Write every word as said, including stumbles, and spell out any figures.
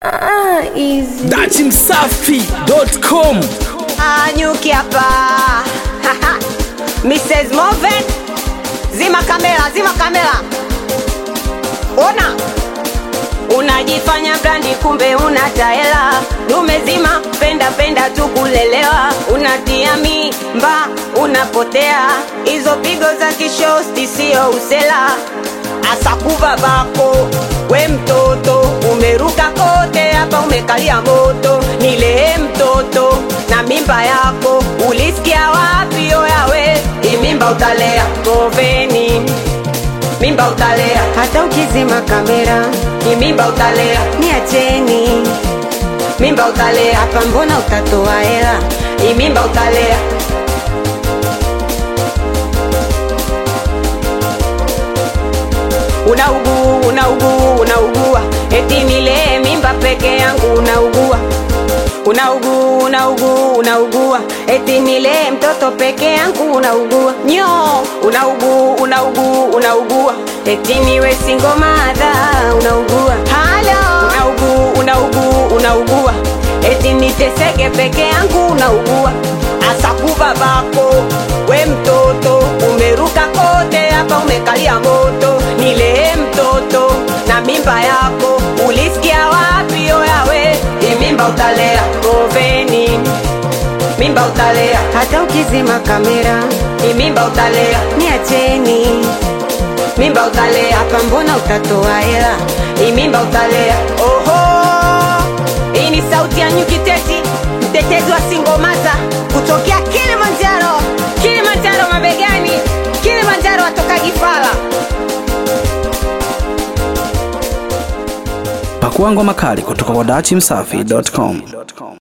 Ah, easy. Dachi Msafi dot com. Ah, nyuki hapa. Missus Moven. Zima kamera, zima kamera. Ona. Unajifanya brandi kumbe unataela. Dume zima, penda penda tu kulelewa. Unatia mimba, unapotea. Hizo pigo za kishosti sio usela. Asakuva bako, we mtoto. Umeruka kote hapa umekalia moto. Nile mtoto na mimba yako. Ulisikia wapi oyawe? Hii mimba utalea Moveni. Mimba utalea hata ukizima kamera. Hii mimba utalea niacheni. Mimba utalea hapa mbona utatoa hela? Hii mimba utalea. Unaugua, unaugua, unaugua. Eti nile mimba peke yangu unaugua. Unaugua, unaugua, unaugua. Eti nile mtoto peke yangu unaugua. Nyo, unaugua, unaugua, unaugua. Eti niwe single mother unaugua. Hello, unaugua, unaugua, unaugua. Eti niteseke peke yangu unaugua. Asakuva bako, we mtoto. Umeruka kote hapa umekalia moto. Nile mtoto na mimba yako. Ulisikia wapi oyawe? Hii mimba utalea Moveni. Mimba utalea hata ukizima kamera. Hii mimba utalea niacheni. Mimba utalea hapa mbona utatoa hela? Hii mimba utalea. Oho, hii ni sauti ya Nyuki Teti, mtetezi wa single mother kutokea Kilimanjaro. Kilimanjaro mabegani. Kilimanjaro atoka Gifala. Pakua ngoma kali kutoka kwa Dachi Msafi dot com.